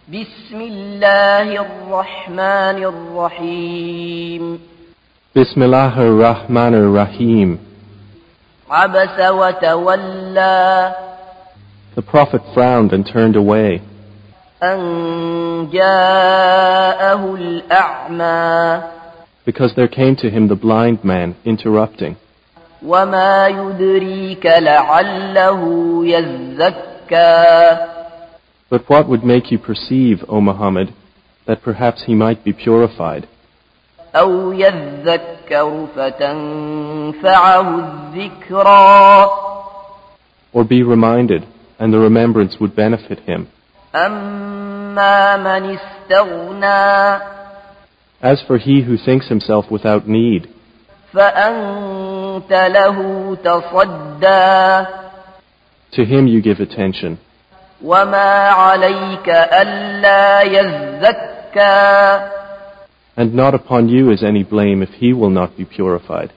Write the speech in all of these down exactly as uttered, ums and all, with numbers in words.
بسم الله الرحمن الرحيم بسم الله الرحمن الرحيم. عبس وتولى. The Prophet frowned and turned away. أن جاءه الأعمى. Because there came to him the blind man, interrupting. وما يدريك لعله يزكى. But what would make you perceive, O Muhammad, that perhaps he might be purified? أو يذكر فتنفعه الذكرى. Or be reminded, and the remembrance would benefit him. أما من استغنى. As for he who thinks himself without need, فأنت له تصدى. to him you give attention. وما عليك ألا يزكى. And not upon you is any blame if he will not be purified.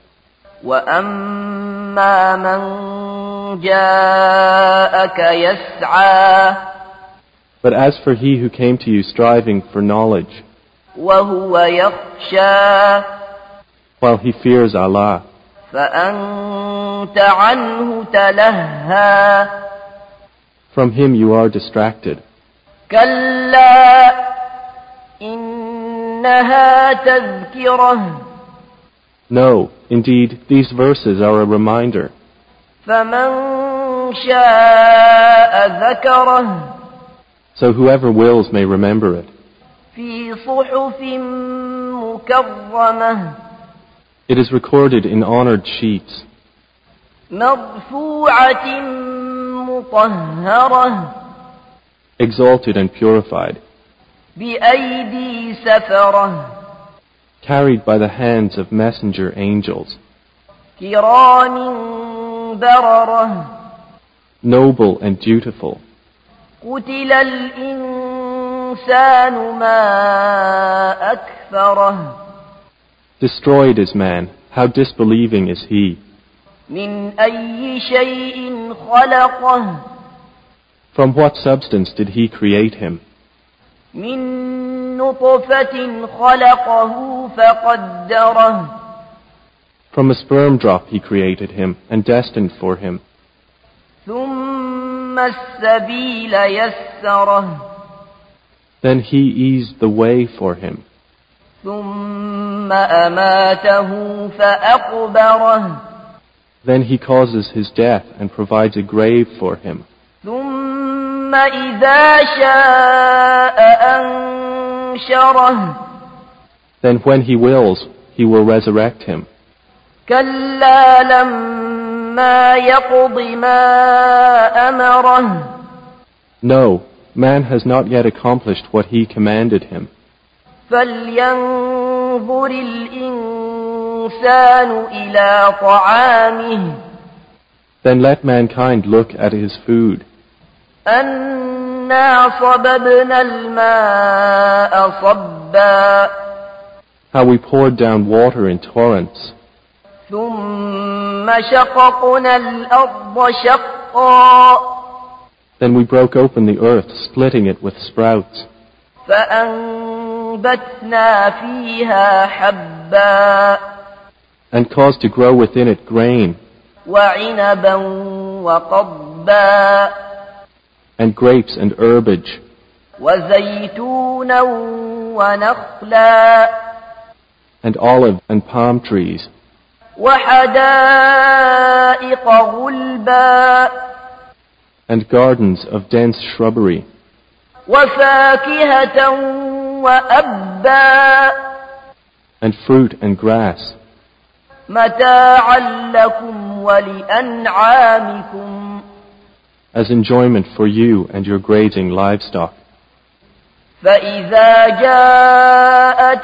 وأما من جاءك يسعى. But as for he who came to you striving for knowledge, وهو يخشى. while he fears Allah, فأنت عنه تلهى. from him you are distracted. كلا إنها تذكرة. No, indeed, these verses are a reminder. فمن شاء ذكره. So whoever wills may remember it. في صحف مكرمة. It is recorded in honored sheets, مرفوعة مطهرة. exalted and purified, بأيدي سفرة. carried by the hands of messenger angels, كرام بررة. noble and dutiful. قتل الإنسان ما أكفره. Destroyed is man, how disbelieving is he. من أي شيء خلقه. From what substance did he create him? من نطفة خلقه فقدره. From a sperm drop he created him and destined for him. ثم السبيل يسره. Then he eased the way for him. ثم أماته فأقبره. Then he causes his death and provides a grave for him. ثم إذا شاء أنشره. Then when he wills, he will resurrect him. كلا لما يقض ما أمره. No, man has not yet accomplished what he commanded him. فلينظر الإنسان إلى طعامه. Then let mankind look at his food. أنا صببنا الماء صبا. How we poured down water in torrents. ثم شققنا الأرض شقا. Then we broke open the earth, splitting it with sprouts. فأنبتنا فيها حبا. And caused to grow within it grain. وعنبا وقضبا. And grapes and herbage. وزيتونا ونخلا. And olive and palm trees. وحدائق غلبا. And gardens of dense shrubbery. وفاكهة وأبا. And fruit and grass. متاعا لكم ولأنعامكم. As enjoyment for you and your grazing livestock. فإذا جاءت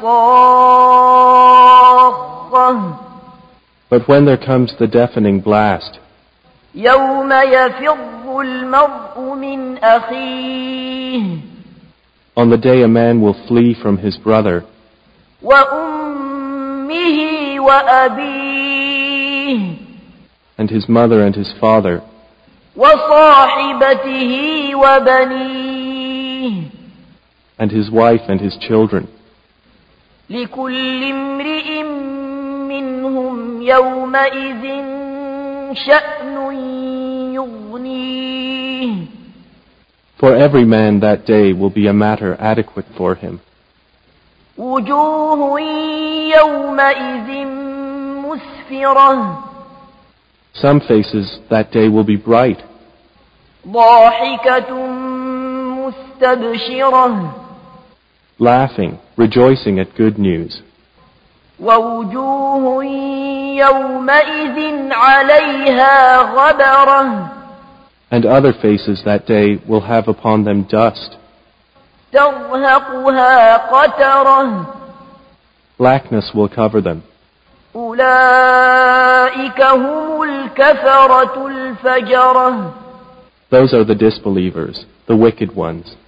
الصاخة. But when there comes the deafening blast, يوم يفر المرء من أخيه. on the day a man will flee from his brother, وأمه وأبيه. and his mother and his father, وصاحبته وبنيه. and his wife and his children. لكل امرئ منهم يومئذ شأن يغنيه. For every man that day will be a matter adequate for him. وجوه يومئذ مسفرة. Some faces that day will be bright, ضاحكة مستبشرة. laughing, rejoicing at good news. ووجوه يومئذ عليها غبرة. And other faces that day will have upon them dust. ترهقها قترة. Blackness will cover them. أولئك هم الكفرة الفجرة. Those are the disbelievers, the wicked ones.